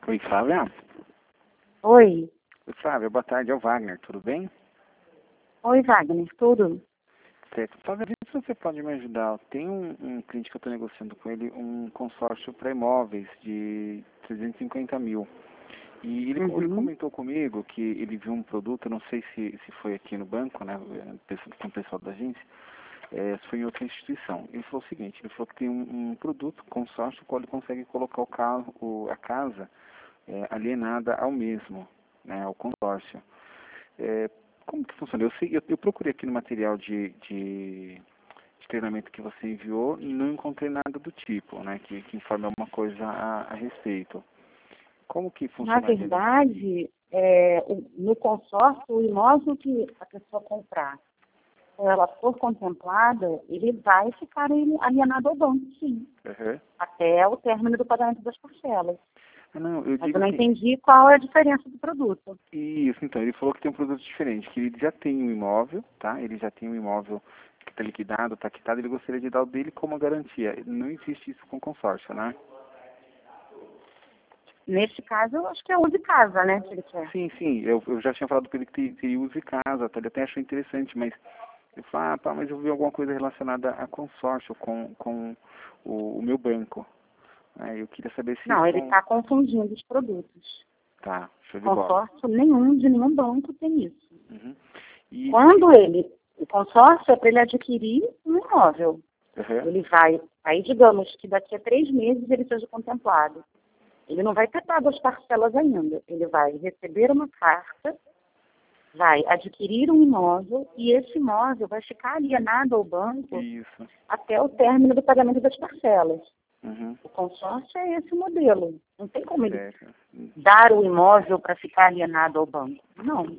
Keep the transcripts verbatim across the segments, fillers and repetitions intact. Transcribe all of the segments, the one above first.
Oi, Flávia. Oi. Oi, Flávia, boa tarde, é o Wagner, tudo bem? Oi, Wagner, tudo? Certo. Flávia, vê se você pode me ajudar. Tem um, um cliente que eu estou negociando com ele, um consórcio para imóveis de trezentos e cinquenta mil. E ele, ele Uhum. comentou comigo que ele viu um produto, eu não sei se, se foi aqui no banco, né, com o pessoal da agência, é, se foi em outra instituição. Ele falou o seguinte, ele falou que tem um, um produto, consórcio, no qual ele consegue colocar o carro, o, a casa é, alienada ao mesmo, né, ao consórcio. É, como que funciona? Eu, sei, eu, eu procurei aqui no material de, de, de treinamento que você enviou e não encontrei nada do tipo, né, que, que informe alguma coisa a, a respeito. Como que Na funciona? verdade, é, o- no consórcio, o imóvel que a pessoa comprar, se ela for contemplada, ele vai ficar ali- alienado ao banco, sim, Uhum. até o término do pagamento das parcelas. Ah, não, eu Mas digo eu não assim, entendi qual é a diferença do produto. isso, então, ele falou que tem um produto diferente, que ele já tem um imóvel, tá? Ele já tem um imóvel que está liquidado, está quitado, ele gostaria de dar o dele como garantia. Não existe isso com consórcio, né? Neste caso, eu acho que é uso de casa, né, que ele quer. Sim, sim, eu, eu já tinha falado com ele que te- teria uso de casa, até ele até achou interessante, mas ele falou, ah, pá, mas eu vi alguma coisa relacionada a consórcio com, com o, o meu banco. Aí eu queria saber se Não, ele com... está confundindo os produtos. Tá, show de bola. Consórcio nenhum, de nenhum banco tem isso. Uhum. E, Quando ele, o consórcio é para ele adquirir um imóvel. uhum. Ele vai, aí digamos que daqui a três meses ele seja contemplado. Ele não vai ter pago as parcelas ainda. Ele vai receber uma carta, vai adquirir um imóvel e esse imóvel vai ficar alienado ao banco Isso. até o término do pagamento das parcelas. Uhum. O consórcio é esse modelo. Não tem como ele Certo. dar o imóvel para ficar alienado ao banco. Não,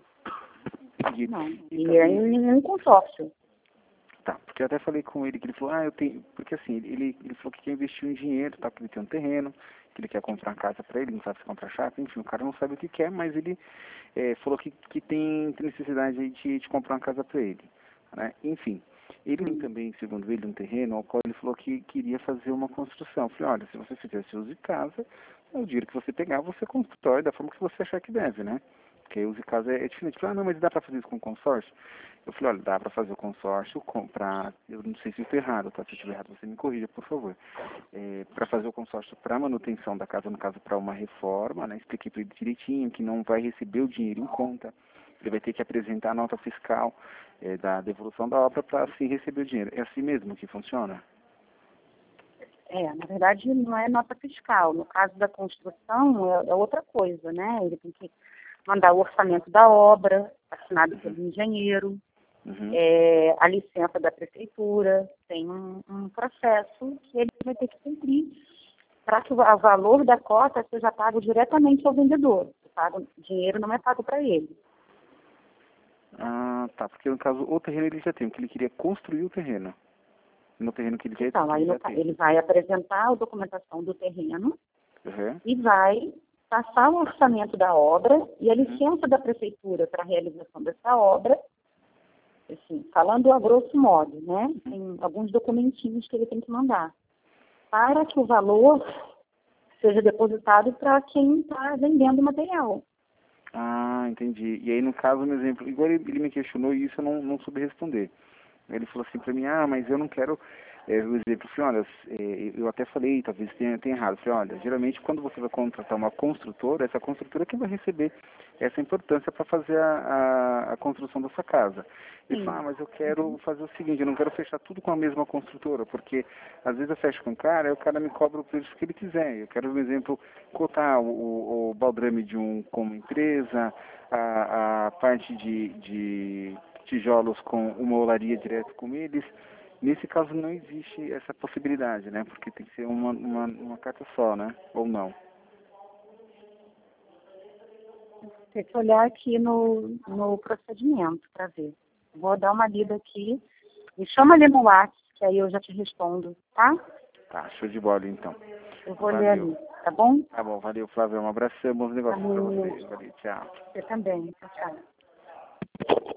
E, não. então, E é em um consórcio. tá, porque eu até falei com ele que ele falou, ah, eu tenho, porque assim, ele, ele falou que quer investir um dinheiro, tá, que ele tem um terreno, que ele quer comprar uma casa para ele, não sabe se comprar chácara, enfim, o cara não sabe o que quer, mas ele é, falou que, que tem, tem necessidade aí de, de comprar uma casa para ele, né, enfim. Ele tem Hum. também, segundo ele, um terreno ao qual ele falou que queria fazer uma construção. Eu falei, olha, se você fizesse uso de casa, o dinheiro que você pegar, você constrói da forma que você achar que deve, né? Porque uso de casa é, é diferente. Eu falei, ah, não, mas dá para fazer isso com consórcio? Eu falei, olha, dá para fazer o consórcio, comprar, eu não sei se eu estou errado, tá? Se eu estiver errado, você me corrija, por favor. É, para fazer o consórcio para manutenção da casa, no caso, para uma reforma, né? Expliquei para ele direitinho que não vai receber o dinheiro em conta. Ele vai ter que apresentar a nota fiscal é, da devolução da obra para assim receber o dinheiro. É assim mesmo que funciona? É, na verdade não é nota fiscal. No caso da construção é, é outra coisa, né? Ele tem que mandar o orçamento da obra, assinado Uhum. pelo engenheiro, Uhum. é, a licença da prefeitura, tem um, um processo que ele vai ter que cumprir para que o a- valor da cota seja pago diretamente ao vendedor. O pago- o dinheiro não é pago para ele. Ah, tá. Porque no caso, o terreno ele já tem, porque ele queria construir o terreno. No terreno que ele já, Então, que aí ele no já ca- tem. ele vai apresentar a documentação do terreno Uhum. e vai passar o orçamento da obra e a Uhum. licença da prefeitura para a realização dessa obra, assim, falando a grosso modo, né? Tem alguns documentinhos que ele tem que mandar, para que o valor seja depositado para quem está vendendo o material. Ah, entendi. E aí, no caso, um exemplo, igual ele, ele me questionou e isso eu não, não soube responder. Ele falou assim pra mim, ah, mas eu não quero, é, o exemplo, eu falei, olha, é, eu até falei, talvez tenha, tenha errado, eu falei, olha, geralmente quando você vai contratar uma construtora, essa construtora é que vai receber essa importância para fazer a, a, a construção da sua casa. Ele falou, Sim. ah, mas eu quero fazer o seguinte, eu não quero fechar tudo com a mesma construtora, porque às vezes eu fecho com o cara, aí o cara me cobra o preço que ele quiser. Eu quero, por exemplo, cotar o, o, o baldrame de um como empresa, a, a parte de, de tijolos com uma olaria direto com eles. Nesse caso não existe essa possibilidade, né? Porque tem que ser uma, uma, uma carta só, né? Ou não. Tem que olhar aqui no, no procedimento para ver. Vou dar uma lida aqui. Me chama ali no WhatsApp, que aí eu já te respondo, tá? Tá, show de bola então. Eu vou ler Valeu. ali, tá bom? Tá bom, valeu, Flávio. Um abração, bons negócios pra Valeu. vocês. Valeu, tchau. Você também. Tchau, tchau.